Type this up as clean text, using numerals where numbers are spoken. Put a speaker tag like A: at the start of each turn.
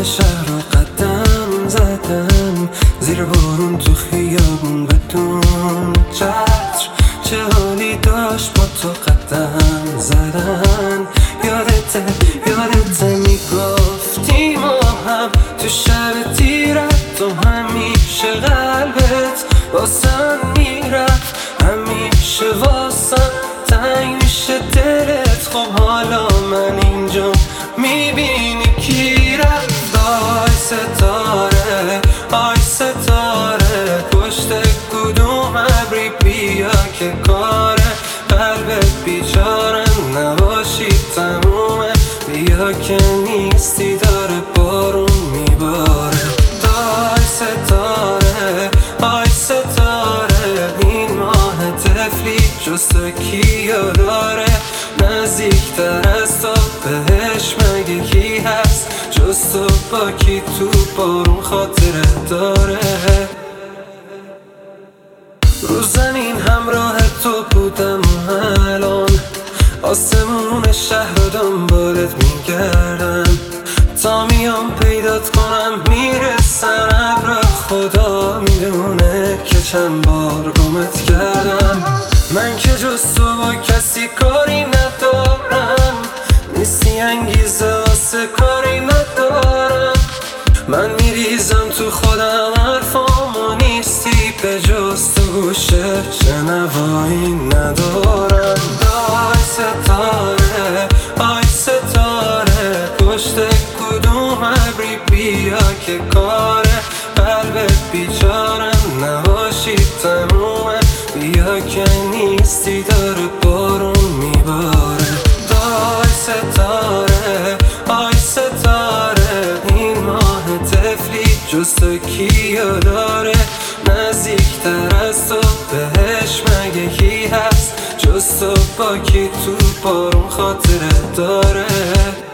A: شهر رو قدم زدم، زیر بارون تو خیابون بدون چتر. چه حالی داشت با تو قدم زدن. یادت میگفتی ما هم تو شب تیرت، تو همیشه قلبت واسم میرفت، همیشه واسم تنگ میشه دلت. خب حالا من اینجا میبینی کی رفت. آی ستاره پشت کدوم ابری بیا که کاره قلبت بیچاره نباشی تمومه. بیا که نیستی داره بارون میباره. آی ستاره این ماه طفلی جز تو کیو داره؟ نزدیکتر از تو بهش مگه کی هست جز تو؟ با کی تو بارون خاطره داره؟ رو زمین همراه تو بودم و الان آسمون شهر رو دنبالت میگردم، تا میام پیدات کنم میرسم ابر. خدا میدونه که چند بار گمت کردم. من که جز تو با کسی کاری ندارم، نیستی انگیزه واسه کاری ندارم. من میریزم تو خودم حرفامو نیستی به جز تو گوشه شنوایی ندارم. آی ستاره پشت کدوم ابری بیا که کاره قلبت بیچاره نباشی تمومه. بیا که نیستی داره بارون میباره. آی ستاره این ماه طفلی جز تو کیو داره؟ نزدیکتر از تو بهش مگه کی هست جز تو؟ با کی تو بارون خاطره داره؟